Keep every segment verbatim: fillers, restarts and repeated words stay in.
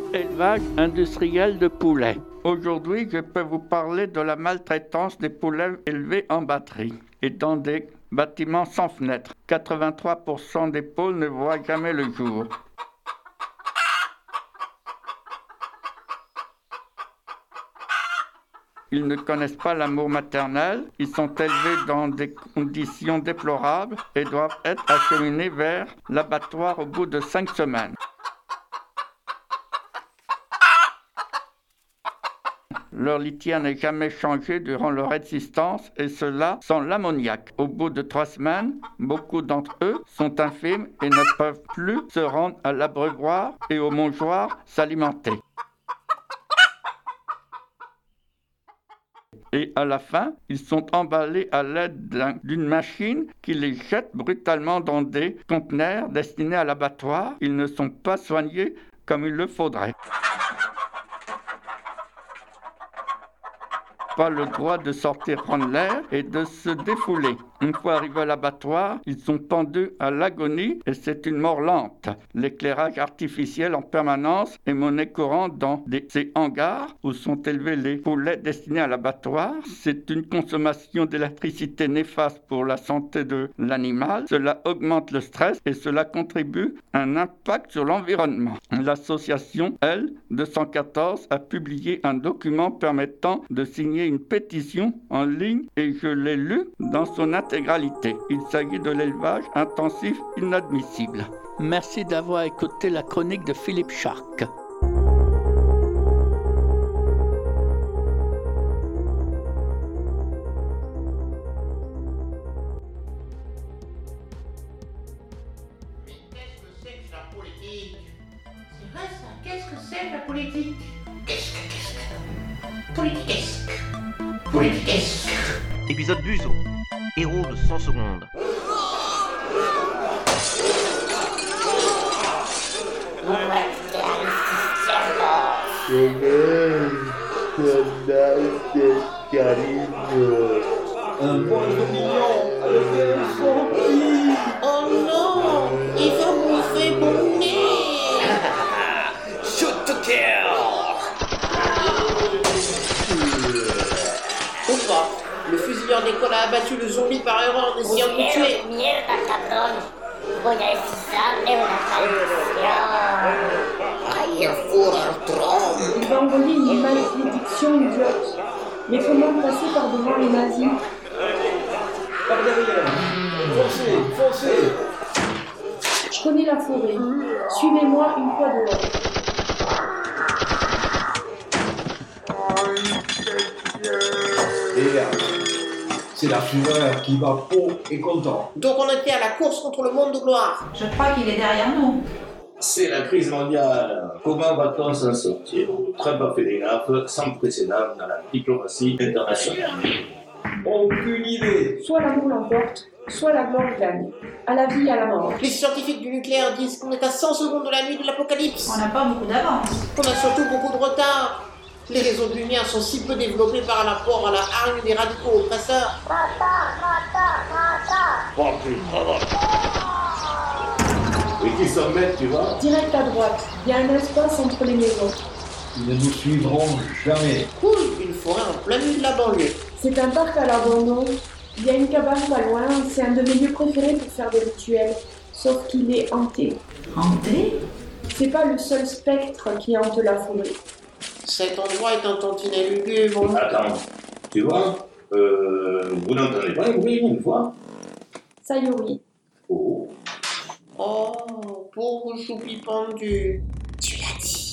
Élevage industriel de poulets. Aujourd'hui, je peux vous parler de la maltraitance des poulets élevés en batterie et dans des bâtiments sans fenêtres. quatre-vingt-trois pour cent des poules ne voient jamais le jour. Ils ne connaissent pas l'amour maternel, ils sont élevés dans des conditions déplorables et doivent être acheminés vers l'abattoir au bout de cinq semaines. Leur litière n'est jamais changée durant leur existence et cela sans l'ammoniac. Au bout de trois semaines, beaucoup d'entre eux sont infirmes et ne peuvent plus se rendre à l'abreuvoir et au mangeoire s'alimenter. Et à la fin, ils sont emballés à l'aide d'un, d'une machine qui les jette brutalement dans des conteneurs destinés à l'abattoir. Ils ne sont pas soignés comme il le faudrait. Pas le droit de sortir prendre l'air et de se défouler. Une fois arrivés à l'abattoir, ils sont pendus à l'agonie et c'est une mort lente. L'éclairage artificiel en permanence est monnaie courante dans des, ces hangars où sont élevés les poulets destinés à l'abattoir. C'est une consommation d'électricité néfaste pour la santé de l'animal. Cela augmente le stress et cela contribue à un impact sur l'environnement. L'association L deux cent quatorze a publié un document permettant de signer une pétition en ligne et je l'ai lu dans son intégralité. Il s'agit de l'élevage intensif inadmissible. Merci d'avoir écouté la chronique de Philippe Charc. Qu'est-ce que c'est que la politique ? Qu'est-ce que c'est que la politique ? Qu'est-ce que, qu'est-ce que... Politiquesque. Politiquesque. Épisode Buzo. Héros de cent secondes. Un bon mignon avec un zombie. Oh non, il va bouffer mon nez. Shoot to kill. Ou pas. Le fusilleur d'école a abattu le zombie par erreur en essayant de le tuer. Mieux dans ta blonde. Buonasera e una Aïe, fourre un trompe. Il va envoyer une malédiction idiote. Mais comment passer par-devant les nazis ? Par derrière. Foncez, foncez. Je connais la forêt. Suivez-moi une fois dehors. Et là, c'est la fureur qui va peau et content. Donc on était à la course contre le monde de gloire. Je crois qu'il est derrière nous. C'est la crise mondiale. Comment va-t-on s'en sortir ? Trump a fait des gaffes sans précédent dans la diplomatie internationale. Aucune idée. Soit l'amour l'emporte, soit la gloire gagne. À la vie, à la mort. Les scientifiques du nucléaire disent qu'on est à cent secondes de la nuit de l'apocalypse. On n'a pas beaucoup d'avance. On a surtout beaucoup de retard. Les réseaux de lumière sont si peu développés par rapport à la hargne des radicaux oppresseurs. Et qui s'en mettent, tu vois ? Direct à droite, il y a un espace entre les maisons. Ils ne nous suivront jamais. Cool, une forêt en plein milieu de la banlieue. C'est un parc à l'abandon. Il y a une cabane pas loin. C'est un de mes lieux préférés pour faire des rituels. Sauf qu'il est hanté. Hanté ? C'est pas le seul spectre qui hante la forêt. Cet endroit est un tantinet lugubre. Attends, tu vois, euh, vous n'entendez pas un bruit une fois ? Sayori. Oh. Oh, pauvre choupi pendu. Tu l'as dit.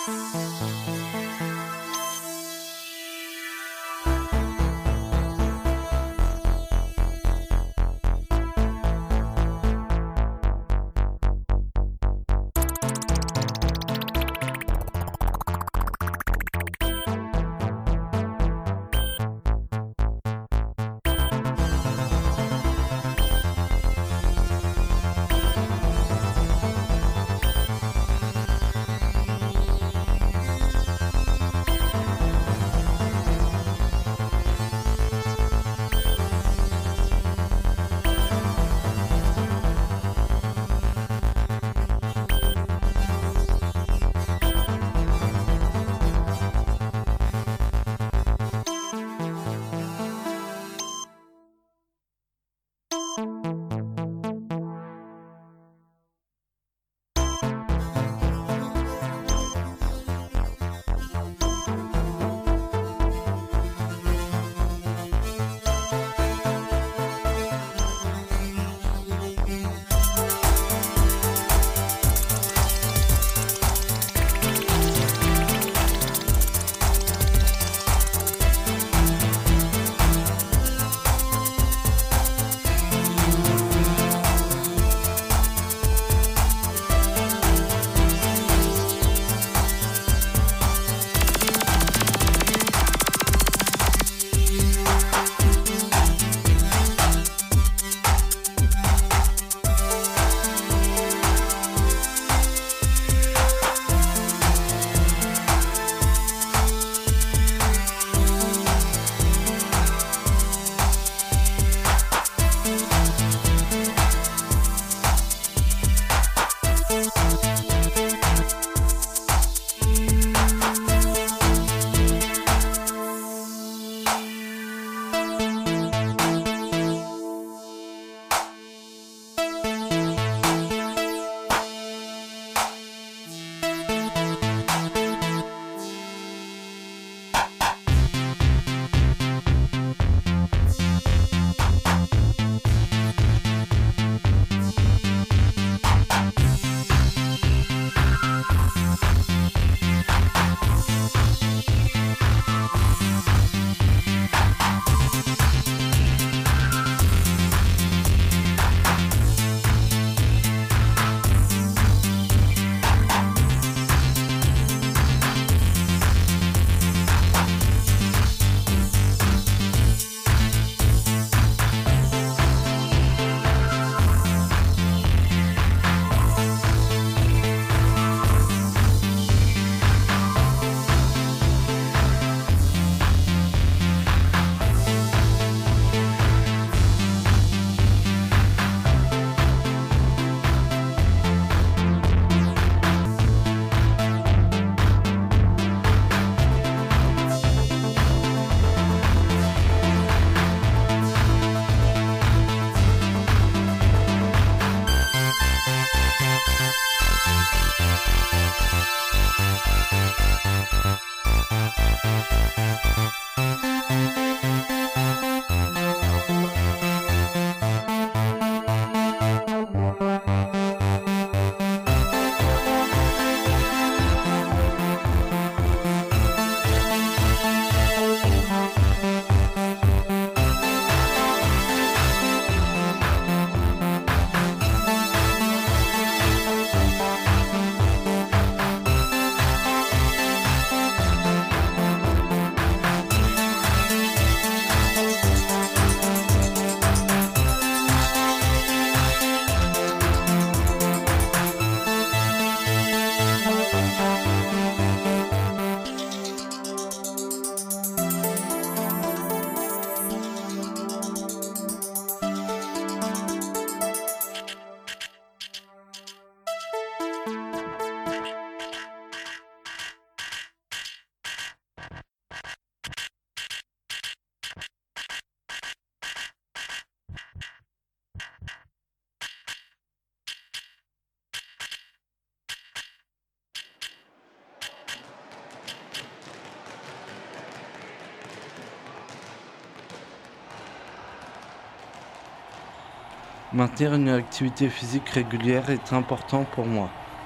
Maintenir une activité physique régulière est important pour moi.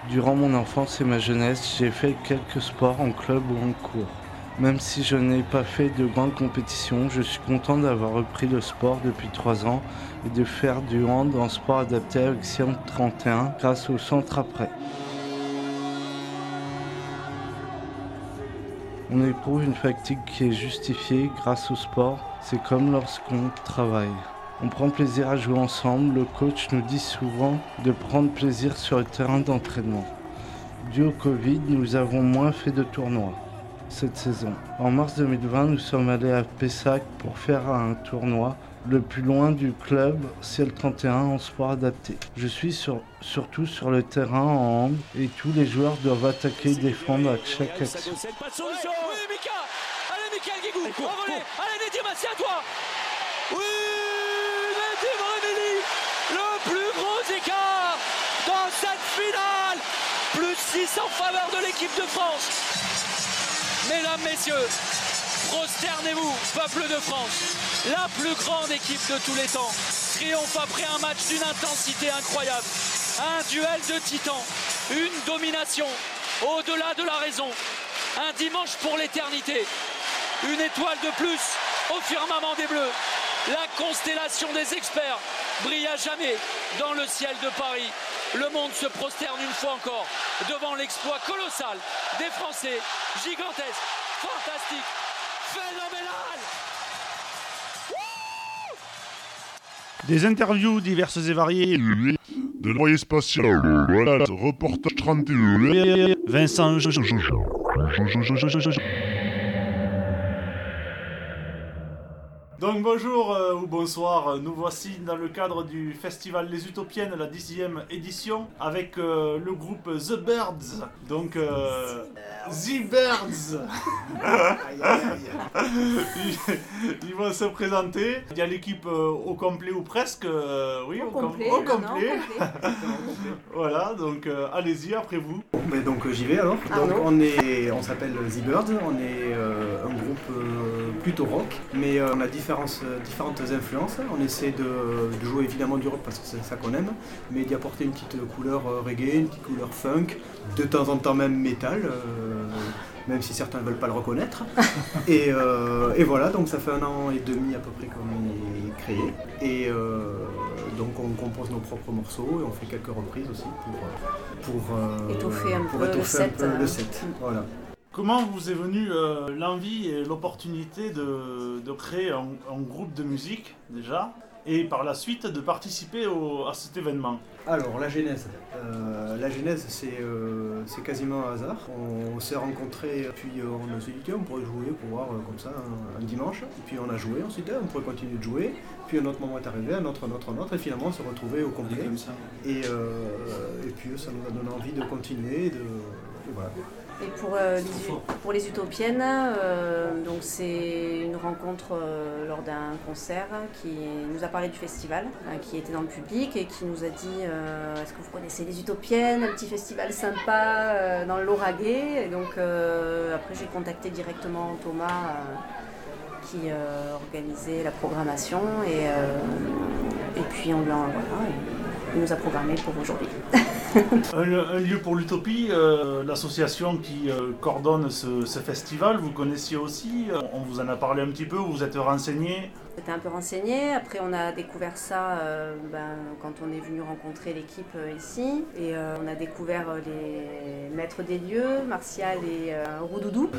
Durant mon enfance et ma jeunesse, j'ai fait quelques sports en club ou en cours. Même si je n'ai pas fait de grandes compétitions, je suis content d'avoir repris le sport depuis trois ans et de faire du hand en sport adapté avec Sion trente et un grâce au centre après. On éprouve une fatigue qui est justifiée grâce au sport, c'est comme lorsqu'on travaille. On prend plaisir à jouer ensemble, le coach nous dit souvent de prendre plaisir sur le terrain d'entraînement. Dû au Covid, nous avons moins fait de tournois cette saison. En mars deux mille vingt, nous sommes allés à Pessac pour faire un tournoi, le plus loin du club Ciel trente et un en sport adapté. Je suis sur, surtout sur le terrain en hand et tous les joueurs doivent attaquer et défendre à chaque action. Oui, Mika. Allez, Mickaël Guigou, envolé. Allez, Nedim, c'est à toi. Oui, Nedim Remili, le plus gros écart dans cette finale. Plus six en faveur de l'équipe de France. Mesdames, messieurs, prosternez-vous, peuple de France. La plus grande équipe de tous les temps triomphe après un match d'une intensité incroyable. Un duel de titans, une domination au-delà de la raison. Un dimanche pour l'éternité. Une étoile de plus au firmament des Bleus. La constellation des experts brille à jamais dans le ciel de Paris. Le monde se prosterne une fois encore devant l'exploit colossal des Français. Gigantesque, fantastique, phénoménal. Des interviews diverses et variées. De l'envoyé spatial. Voilà, reportage trente et un. Vincent. Donc bonjour euh, ou bonsoir, nous voici dans le cadre du festival Les Utopiennes, la dixième édition, avec euh, le groupe The Birds, donc euh, The Birds. ils, ils vont se présenter, il y a l'équipe euh, au complet ou presque, euh, oui, au, au, complet, com- au non, complet. Non, au complet. Voilà, donc euh, allez-y, après vous. Mais donc euh, j'y vais alors. Arnaud. Donc on est, on s'appelle The Birds, on est euh, un groupe euh, plutôt rock, mais euh, on a différentes, euh, différentes influences. On essaie de, de jouer évidemment du rock parce que c'est ça qu'on aime, mais d'y apporter une petite couleur euh, reggae, une petite couleur funk, de temps en temps même métal, euh, même si certains ne veulent pas le reconnaître. et, euh, et voilà, donc ça fait un an et demi à peu près qu'on est créé. Et euh, donc on compose nos propres morceaux et on fait quelques reprises aussi pour, pour, euh, étoffer un pour peu, étoffer le, un set, peu euh... le set. Voilà. Comment vous est venue euh, l'envie et l'opportunité de, de créer un, un groupe de musique déjà et par la suite de participer au, à cet événement? Alors la genèse, euh, la genèse c'est, euh, c'est quasiment un hasard. On, on s'est rencontrés puis euh, on s'est dit tiens, on pourrait jouer pour voir euh, comme ça un, un dimanche. Et puis on a joué, on s'est dit on pourrait continuer de jouer. Puis un autre moment est arrivé, un autre, un autre, un autre, et finalement on s'est retrouvés au complet. Comme ça. Et, euh, et puis ça nous a donné envie de continuer, de, et voilà. Et pour, euh, les, pour les Utopiennes, euh, donc c'est une rencontre euh, lors d'un concert qui nous a parlé du festival, hein, qui était dans le public et qui nous a dit euh, est-ce que vous connaissez les Utopiennes, un petit festival sympa euh, dans le Lauragais. Et donc euh, après j'ai contacté directement Thomas euh, qui euh, organisait la programmation et, euh, et puis on lui a, voilà, il nous a programmé pour aujourd'hui. un, un lieu pour l'utopie, euh, l'association qui euh, coordonne ce, ce festival, vous connaissiez aussi, euh, on vous en a parlé un petit peu, vous vous êtes renseigné? J'étais un peu renseigné, après on a découvert ça euh, ben, quand on est venu rencontrer l'équipe euh, ici et euh, on a découvert euh, les maîtres des lieux, Martial et euh, Roudoudou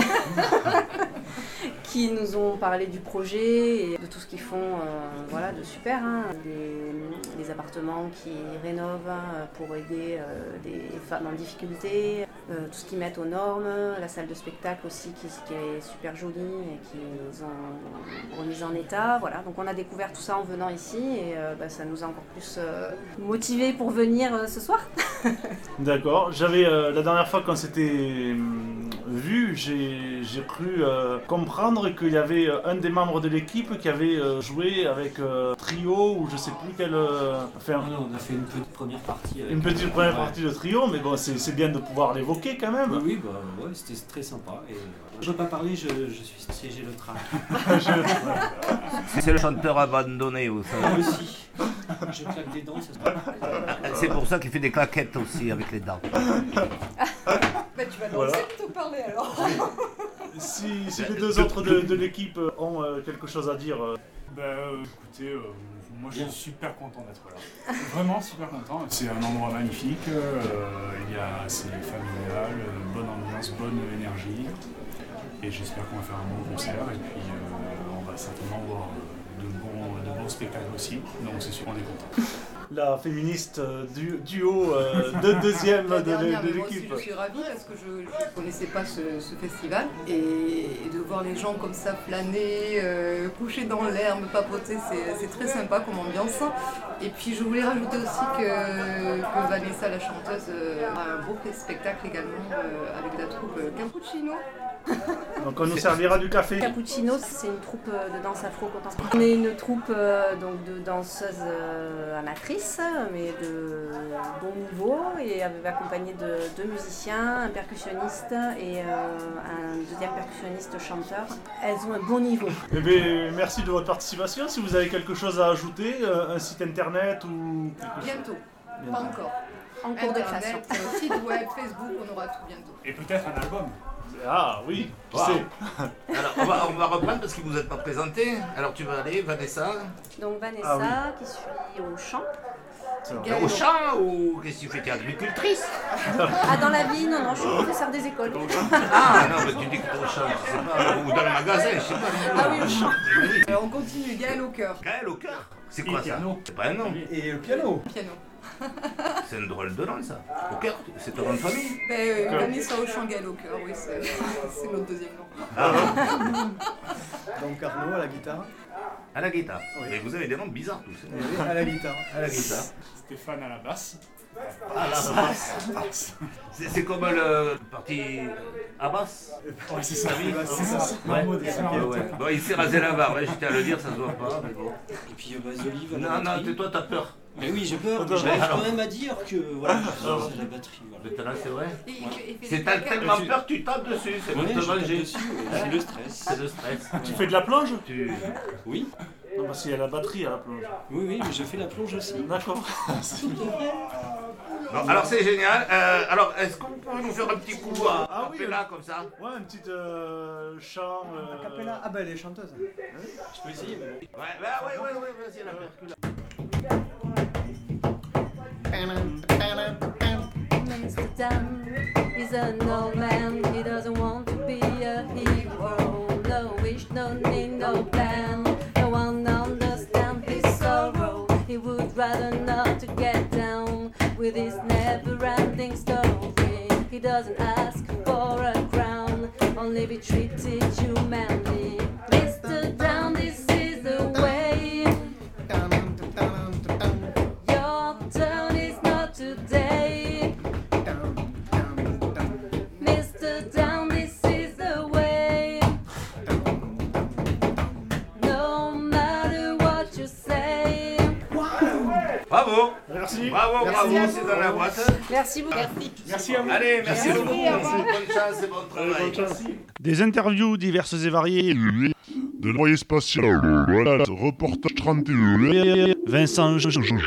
qui nous ont parlé du projet et de tout ce qu'ils font, euh, voilà, de super, hein, des, des appartements qui rénovent euh, pour aider euh, des femmes en difficulté, euh, tout ce qu'ils mettent aux normes, la salle de spectacle aussi qui, qui est super jolie et qu'ils ont remise en état. Voilà, donc on a découvert tout ça en venant ici et euh, bah, ça nous a encore plus euh, motivés pour venir euh, ce soir. D'accord, j'avais euh, la dernière fois quand c'était euh, vu, j'ai, j'ai cru euh, comprendre qu'il y avait euh, un des membres de l'équipe qui avait euh, joué avec euh, Trio ou je sais plus quel... Euh, enfin, non, on a fait une petite première partie. Une petite première ouais. partie de Trio, mais bon, c'est, c'est bien de pouvoir l'évoquer quand même. Oui, oui bah, ouais, c'était très sympa. Et, euh, je ne veux pas parler, je, je suis siégé le trac. C'est le chanteur abandonné, vous savez. Aussi. Je claque des dents, ça se passe. C'est pour ça qu'il fait des claquettes aussi avec les dents. Bah, tu vas Voilà. danser plutôt parler alors. Si, si les deux autres de, de l'équipe ont euh, quelque chose à dire. euh, Bah euh, écoutez, euh, moi je suis super content d'être là. Vraiment super content. C'est un endroit magnifique, euh, il y a, c'est familial, euh, bonne ambiance, bonne énergie. Et j'espère qu'on va faire un bon concert et puis euh, on va certainement voir euh, de bons, de bons spectacles aussi. Donc c'est sûr, on est content. La féministe euh, du duo euh, de deuxième La de, dernière, de mais moi aussi, l'équipe. je suis ravie parce que je ne connaissais pas ce, ce festival et, et de voir les gens comme ça flâner, euh, coucher dans l'herbe, papoter, c'est, c'est très sympa comme ambiance. Et puis je voulais rajouter aussi que, que Vanessa, la chanteuse, euh, a un beau spectacle également euh, avec la troupe Cappuccino. Donc on nous servira du café. Cappuccino, c'est une troupe de danse afro-contemporaine. On est une troupe euh, donc de danseuses euh, amatrices, mais de bon niveau, et accompagnées de deux musiciens, un percussionniste et euh, un deuxième percussionniste chanteur. Elles ont un bon niveau. Eh bien, merci de votre participation. Si vous avez quelque chose à ajouter, euh, un site internet ou quelque chose. Bientôt, Bientôt. pas encore. En cours de Internet, création. euh, site web, Facebook, on aura tout bientôt. Et peut-être un album. Ah oui, qui Wow. sait. Alors on va, on va reprendre parce que vous n'êtes pas présenté. Alors tu vas aller, Vanessa. Donc Vanessa, Ah oui. qui suit au chant. Euh, Au champ ou qu'est-ce que tu fais? Tu es agricultrice? Ah, dans la vie, non, non, je suis professeure des écoles. Ah non, mais tu dis que tu es au champ, je sais pas, ou dans le magasin, je sais pas. Ah oui, au chant. Alors on continue, Gaël au cœur. Gaël au cœur? C'est quoi Et ça? piano. C'est pas un nom. Et le piano. Piano. C'est un drôle de nom ça. Au cœur, c'est ton nom de famille? Ben, euh, Vanessa au chant, Gaël au cœur, oui, c'est, c'est notre deuxième nom. Ah Donc Arnaud à la guitare. À la guitare. Mais vous avez des noms bizarres tous. Et oui, à la guitare. À la guitare. Stéphane à la basse. À la basse. C'est, c'est comme le parti à basse. Ouais, c'est ça. Oui, C'est ça. Ouais. Ouais, Ok, ouais. ouais. Bon, il s'est rasé la barbe, hein, je tiens à le dire, ça se voit pas, mais bon. Et puis euh, bah, Zolive à la Non, non, batterie. t'es- toi t'as peur. Mais oui, j'ai peur, Attends, mais j'arrive alors. quand même à dire que voilà, c'est la batterie. Voilà. Maintenant, c'est vrai. Et- et- et- C'est t'as tellement peur que tu tapes dessus, c'est Ouais, pour te je tape manger. dessus, ouais, c'est le stress. C'est le stress. Tu fais de la plonge? Tu... Oui. Non, parce qu'il y a la batterie à la plonge. Oui, oui, mais je fais la plonge aussi. D'accord. Bon, alors c'est génial. Euh, alors, est-ce que vous pouvez nous faire un petit coup à Ah oui, là comme ça? Ouais, un petit euh, chant. Euh... A cappella. Ah bah elle est chanteuse. Je peux essayer, mais bon. Ouais, bah, ouais, ouais, ouais, vas-y, la percule. Mister Dunn is an old man, he doesn't want to be a hero. No wish, no need, no plan. No one understands his sorrow. He would rather not to get down with his never-ending story. He doesn't ask for a crown, only be treated humanly. Mister Dunn, this is the way. Your turn is not today. Mister Down, this is the way. No matter what you say. Bravo. Merci. Bravo, Merci bravo, à c'est vous. dans la boîte. Merci beaucoup. Merci à vous. Allez, merci, Merci. beaucoup. Merci. Bonne chance et bon travail. Des interviews diverses et variées. De l'envoyé spatial. Voilà, reportage trente et un. Vincent.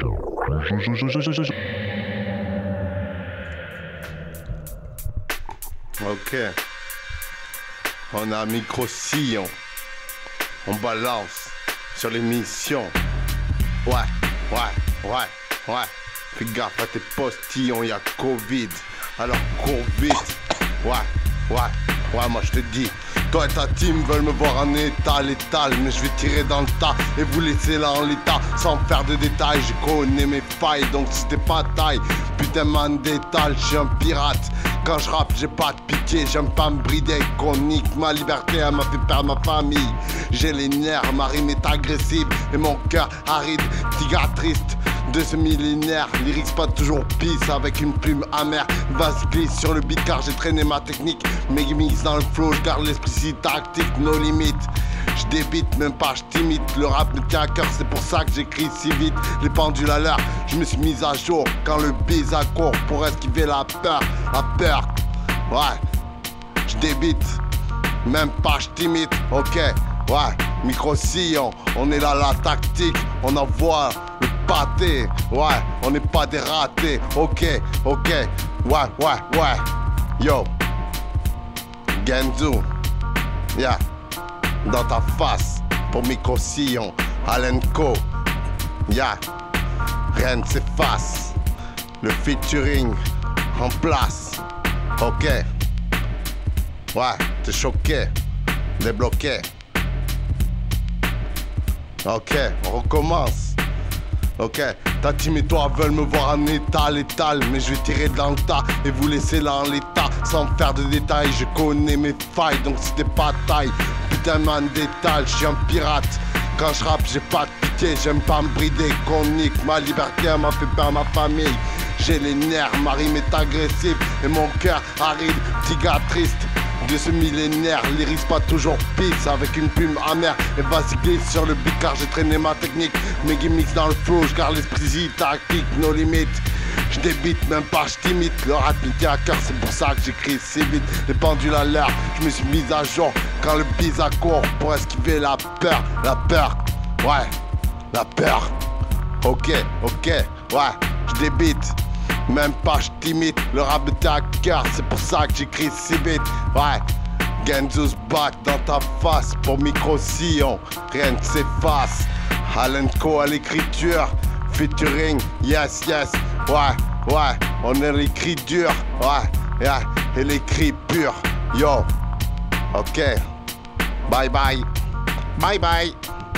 Ok. On a un micro-sillon. On balance sur l'émission. Ouais, ouais, ouais, ouais. Fais gaffe à tes postillons, y'a Covid. Alors cours vite. Ouais, ouais, ouais, moi je te dis. Toi et ta team veulent me voir en état létal, mais je vais tirer dans le tas et vous laisser là en l'état sans faire de détails. Je connais mes failles, donc si t'es pas taille, putain man d'étal, je suis un pirate. Quand je rappe, j'ai pas de pitié, j'aime pas me brider, qu'on nique ma liberté, elle m'a fait perdre ma famille. J'ai les nerfs, ma rime est agressive et mon cœur aride, tigre triste de ce millénaire. Lyrics pas toujours pisse avec une plume amère. Vas glisse sur le beat car j'ai traîné ma technique. Mes gimmicks dans le flow, je garde l'esprit si tactique, nos limites. Je débite, même pas je t'imite. Le rap me tient à cœur, c'est pour ça que j'écris si vite. Les pendules à l'heure, je me suis mis à jour quand le bise à court pour esquiver la peur. La peur, ouais, je débite, même pas je t'imite, ok, ouais, micro-sillon, on est là la tactique, on envoie le pâté. Ouais, on n'est pas des ratés. Ok, ok, ouais, ouais, ouais. Yo, Genzu, yeah, dans ta face, pour Micro-Sillon, Alenco, yeah, rien ne s'efface. Le featuring en place, ok. Ouais, t'es choqué, débloqué. Ok, on recommence. Ok, ta team et toi veulent me voir en état létal, mais je vais tirer dans le tas et vous laisser là en l'état. Sans faire de détails, je connais mes failles, donc si t'es pas taille, putain man d'étal, je suis un pirate. Quand je rappe, j'ai pas de pitié, j'aime pas me brider, qu'on nique ma liberté, elle m'a fait peur ma famille. J'ai les nerfs, ma rime est agressive et mon cœur aride, petit gars triste. De ce millénaire, l'iris pas toujours pisse avec une plume amère. Et vas-y glisse sur le beat car j'ai traîné ma technique. Mes gimmicks dans le flow, je garde l'esprit tactique, nos limites. Je débite, même pas je t'imite. Le rap me tient à cœur, c'est pour ça que j'écris si vite. Les pendules à l'heure, je me suis mis à jour quand le bise à court pour esquiver la peur. La peur, ouais, la peur. Ok, ok, ouais, je débite. Même pas je t'imite, le rap me tient à cœur, c'est pour ça que j'écris si vite. Ouais, Genzu's back dans ta face pour Micro-Sillon, rien ne s'efface. Alenco à l'écriture, featuring, yes, yes. Ouais, ouais, on est l'écrit dur, ouais, yeah, et l'écrit pur. Yo, ok, bye bye, bye bye.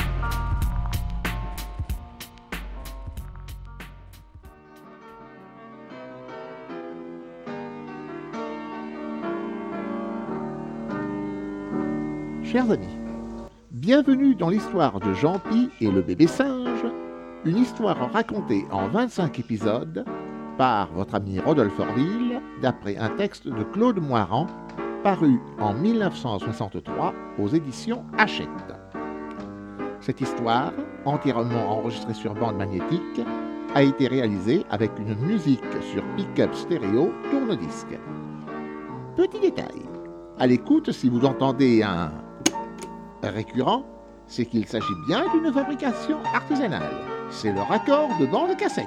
Chers amis, bienvenue dans l'histoire de Jean-Pi et le bébé singe, une histoire racontée en vingt-cinq épisodes par votre ami Rodolphe Orville, d'après un texte de Claude Moirand, paru en mille neuf cent soixante-trois aux éditions Hachette. Cette histoire, entièrement enregistrée sur bande magnétique, a été réalisée avec une musique sur pick-up stéréo tourne-disque. Petit détail, à l'écoute, si vous entendez un récurrent, c'est qu'il s'agit bien d'une fabrication artisanale. C'est le raccord de bande cassette.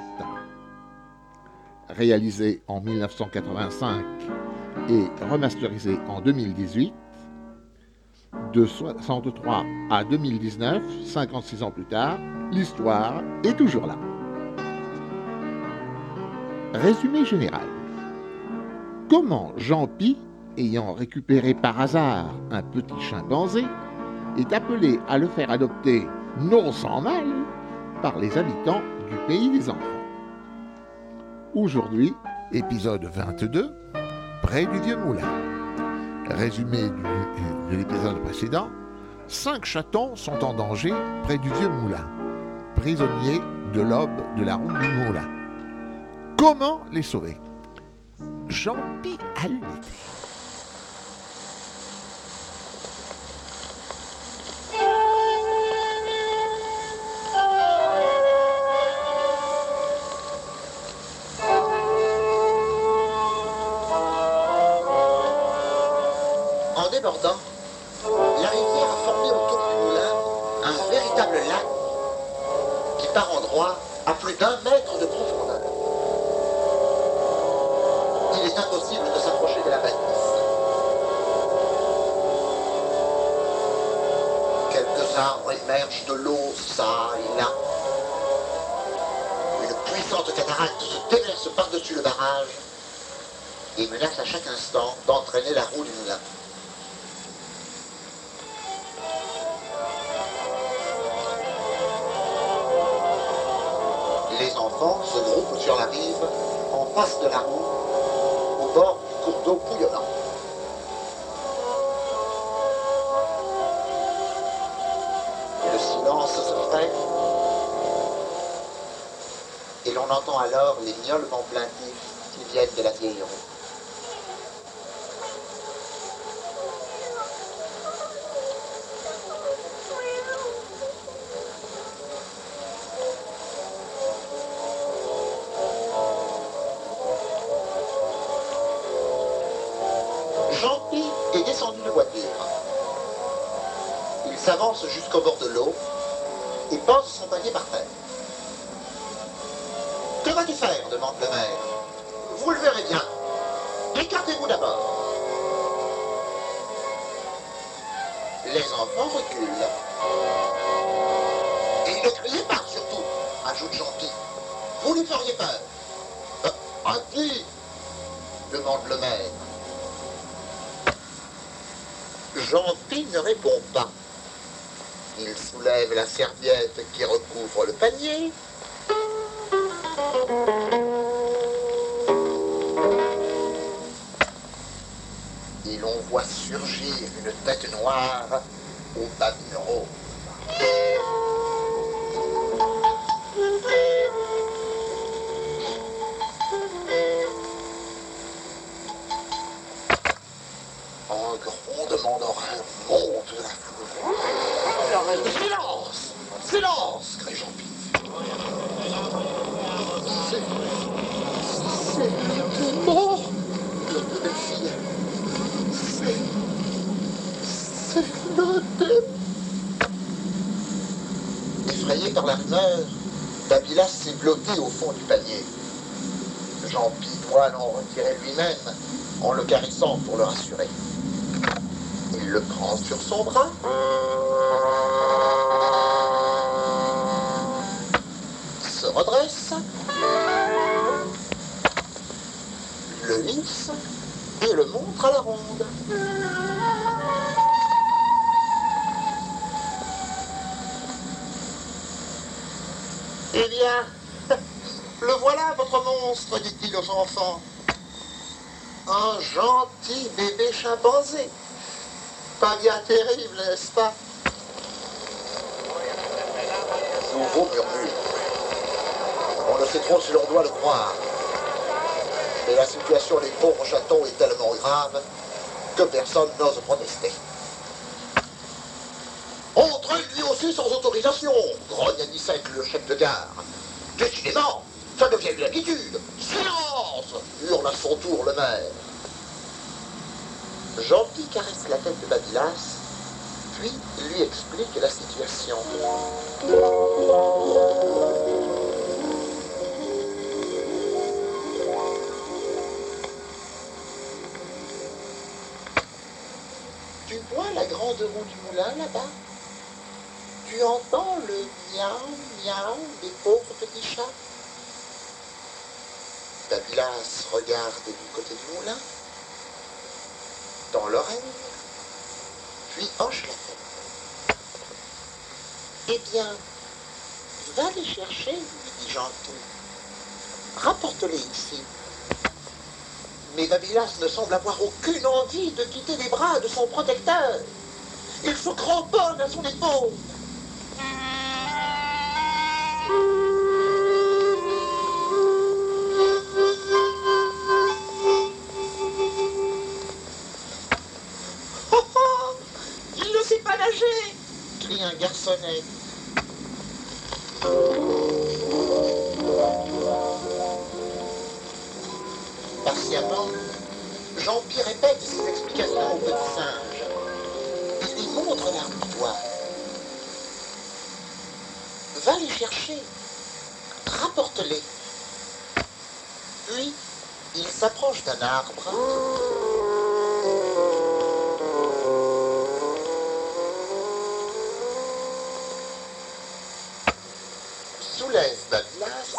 Réalisé en mille neuf cent quatre-vingt-cinq et remasterisé en deux mille dix-huit, de soixante-trois à deux mille dix-neuf, cinquante-six ans plus tard, l'histoire est toujours là. Résumé général. Comment Jean-Pi, ayant récupéré par hasard un petit chimpanzé, est appelé à le faire adopter, non sans mal, par les habitants du pays des enfants. Aujourd'hui, épisode vingt-deux, près du vieux moulin. Résumé du, de l'épisode précédent, cinq chatons sont en danger près du vieux moulin, prisonniers de l'aube de la route du moulin. Comment les sauver? Jean-Pi a une idée. En débordant, la rivière a formé autour du moulin un véritable lac qui par endroits a plus d'un mètre de profondeur. Il est impossible de s'approcher de la bâtisse. Quelques arbres émergent de l'eau, ça et là. Une puissante cataracte se déverse par-dessus le barrage et menace à chaque instant d'entraîner la roue du moulin. Les enfants se groupent sur la rive, en face de la roue, au bord du cours d'eau bouillonnant. Le silence se fait, et l'on entend alors les miaulements plaintifs qui viennent de la vieille roue. Jean-Pi est descendu de voiture. Il s'avance jusqu'au bord de l'eau et pose son panier par terre. Que vas-tu faire demande le maire. Vous le verrez bien. Écartez-vous d'abord. Les enfants reculent. Et ne criez pas surtout, ajoute Jean-Pi. Vous lui feriez peur. Euh, à qui demande le maire. Jean-Pi ne répond pas. Il soulève la serviette qui recouvre le panier. Et l'on voit surgir une tête noire au babine rose. Un grondement d'horreur monte de la foule. Silence! Silence! Crie Jean-Pi. C'est... C'est le démon! Le belle fille. C'est... C'est le démon! Effrayé par la rumeur, Babylas s'est bloqué au fond du panier. Jean-Pi doit l'en retirer lui-même en le caressant pour le rassurer. Il le prend sur son bras. Se redresse. Le lisse et le montre à la ronde. Eh bien, le voilà votre monstre, dit-il aux enfants. Un gentil bébé chimpanzé. Pas bien terrible, n'est-ce pas? Nouveau murmure. On ne sait trop si l'on doit le croire. Mais la situation des pauvres chatons est tellement grave que personne n'ose protester. Entre lui aussi sans autorisation, grogne à dix-sept le chef de gare. Décidément, ça devient une habitude. Silence! Hurle à son tour le maire. Jean-Pi caresse la tête de Babylas, puis lui explique la situation. Tu vois la grande roue du moulin là-bas? Tu entends le miaou, miaou des pauvres petits chats? Babylas regarde du côté du moulin, dans l'oreille, puis hoche la tête. Eh bien, va les chercher, lui dit Jean-Pi. Rapporte-les ici. Mais Babylas ne semble avoir aucune envie de quitter les bras de son protecteur. Il se cramponne à son épaule. Crie un garçonnet. Patiemment, Jean-Pi répète ses explications au petit singe. Il lui montre l'arme du doigt. Va les chercher. Rapporte-les. Puis, il s'approche d'un arbre. Soulève Babylas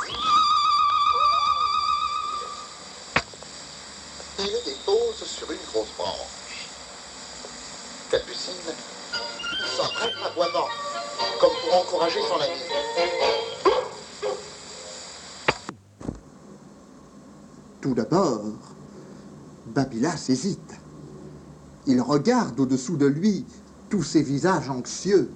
et le dépose sur une grosse branche. Capucine s'entraîne aboiement, comme pour encourager son ami. Tout d'abord, Babylas hésite. Il regarde au-dessous de lui tous ces visages anxieux.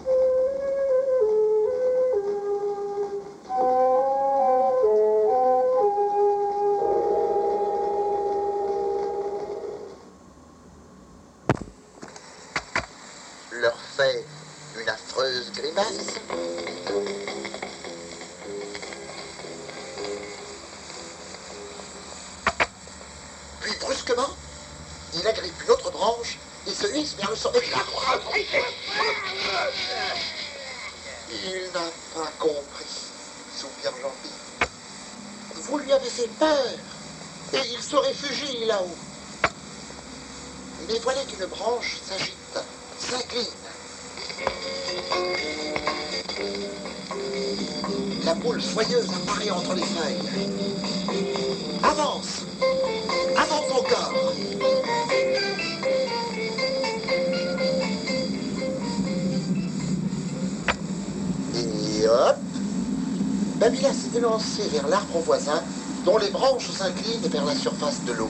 Leur fait une affreuse grimace. Puis brusquement, il agrippe une autre branche et se hisse vers le sommet de l'arbre. Il n'a pas compris, soupire Jean-Pi. Vous lui avez fait peur, et il se réfugie là-haut. Mais voilà qu'une branche s'agite, s'incline. La boule soyeuse apparaît entre les feuilles. Avance! Avance encore! Et hop! Babila s'est élancé vers l'arbre voisin, dont les branches s'inclinent vers la surface de l'eau.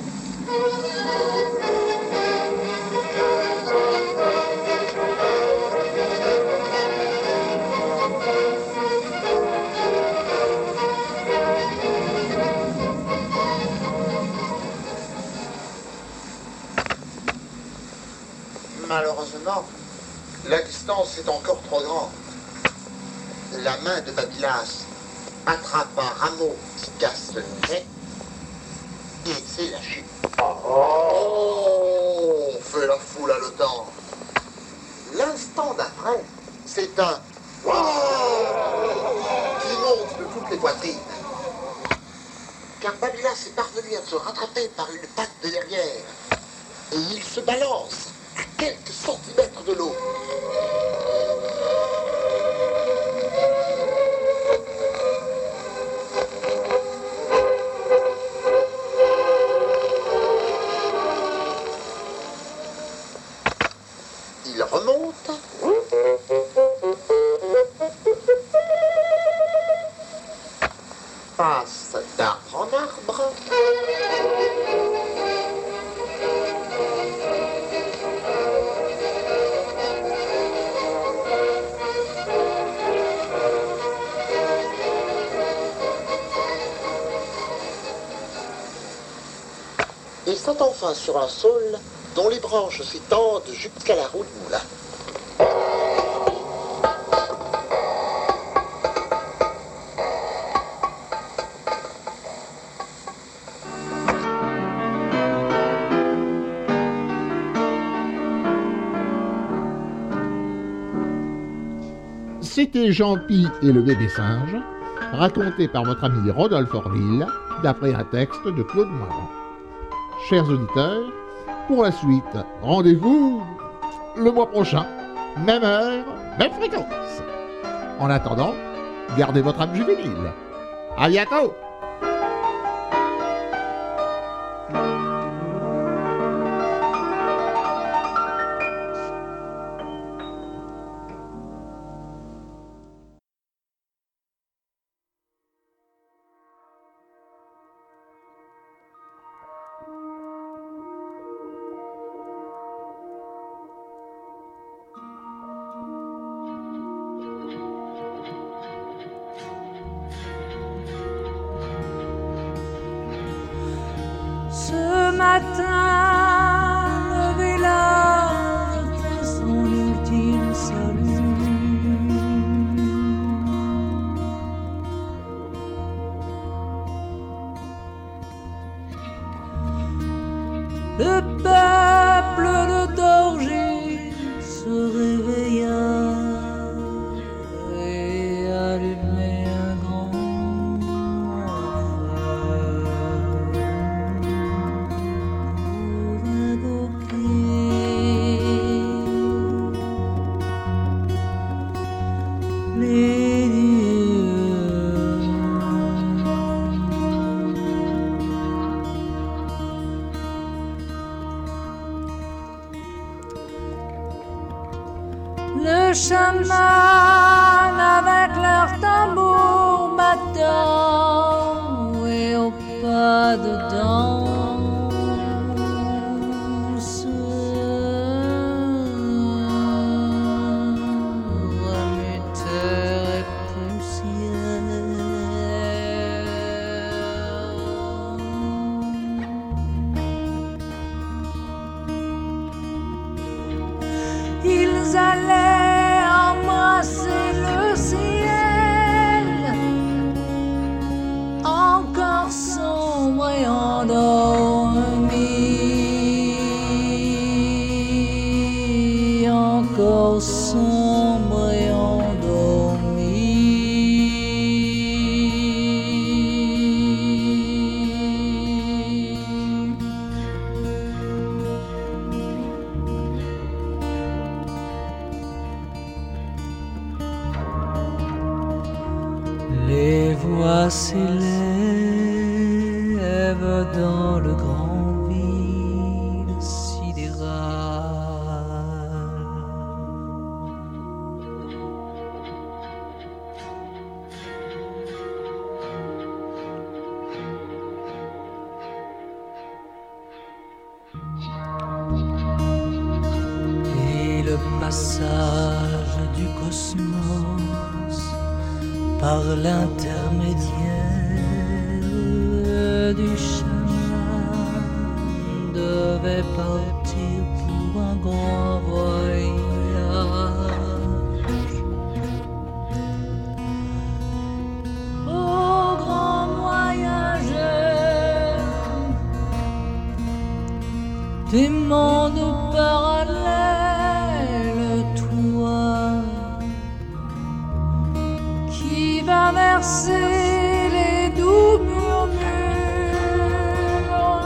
Malheureusement, la distance est encore trop grande. La main de Babylas attrape un rameau qui casse le trait et c'est lâché. Oh, on fait la foule à l'automne. L'instant d'après, c'est un wow qui monte de toutes les poitrines. Car Babylas est parvenu à se rattraper par une patte de derrière et il se balance à quelques centimètres de l'eau. Il remonte. Passe d'arbre en arbre. Et saute enfin sur un saule dont les branches s'étendent jusqu'à la roue du moulin. C'était Jean-Pi et le bébé singe, raconté par votre ami Rodolphe Orville, d'après un texte de Claude Moirand. Chers auditeurs, pour la suite, rendez-vous le mois prochain, même heure, même fréquence. En attendant, gardez votre âme juvénile. À bientôt! Ce matin, levé là, à son ultime salut. Le peuple de d'orgie se réveilla et allumait un grand le chaman avec leur tambour battant et au pas de danse remue terre et poussière. Ils allaient embrasser le ciel, encore sombre et endormi, encore sombre et endormi. s'élève dans le grand vide sidéral. Et le passage du cosmos par l'intermédiaire du chemin devait partir pour un grand voyage. Ô grand voyageur des mondes parallèles, toi qui va verser les doux murmures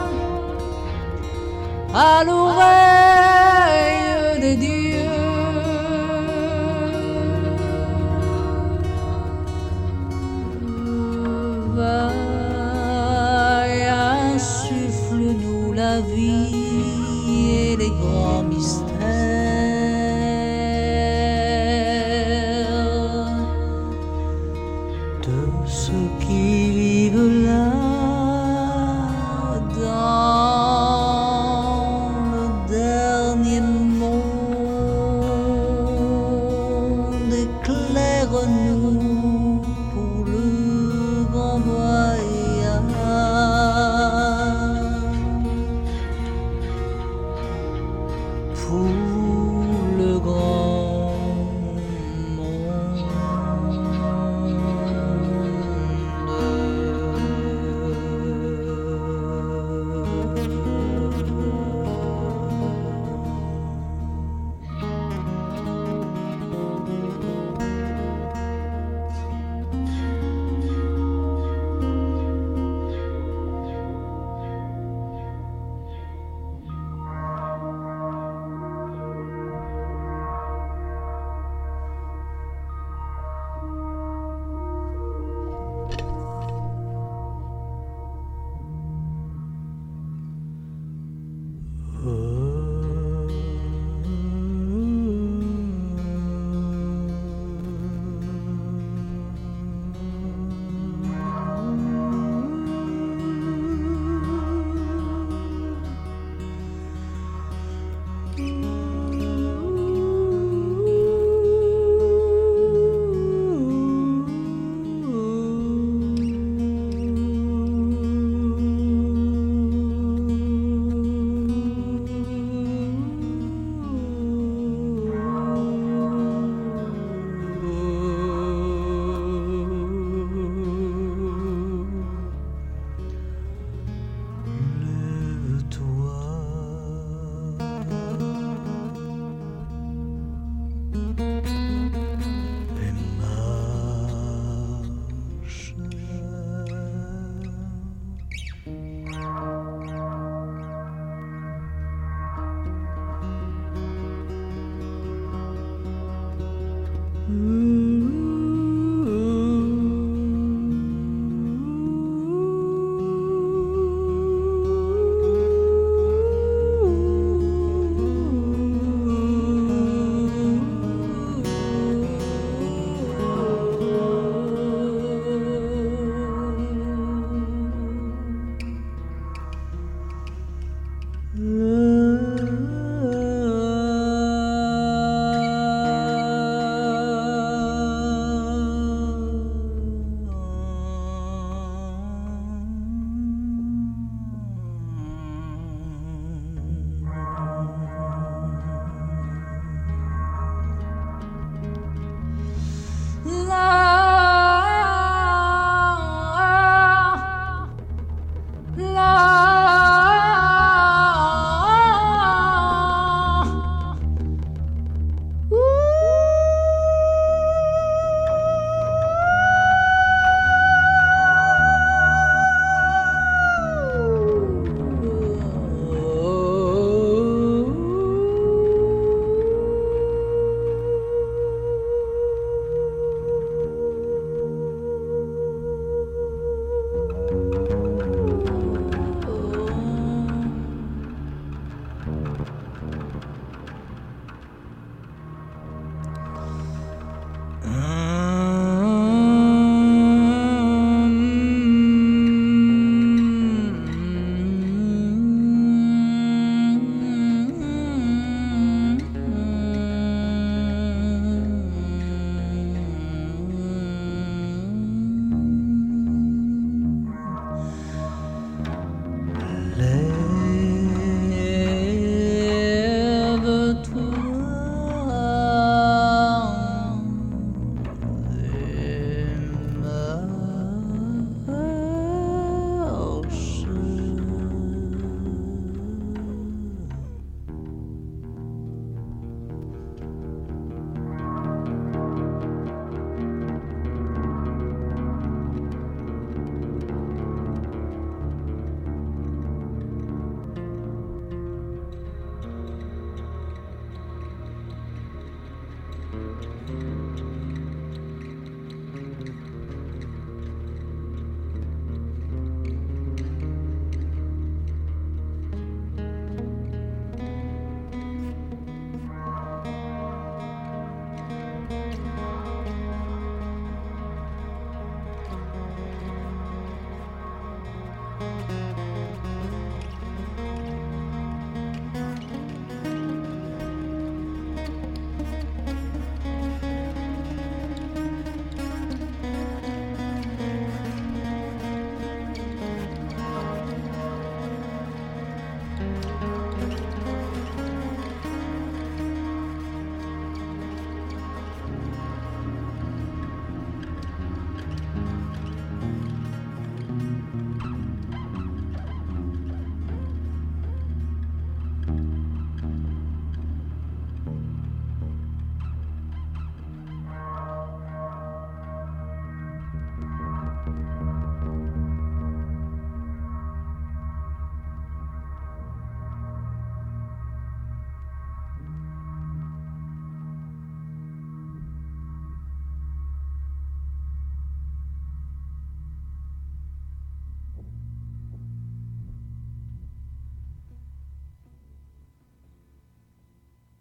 à l'oreille des dieux. Va et insuffle-nous la vie et les grands mystères de ceux qui vivent là dans le dernier monde. Éclaire-nous pour le grand voyage, pour le grand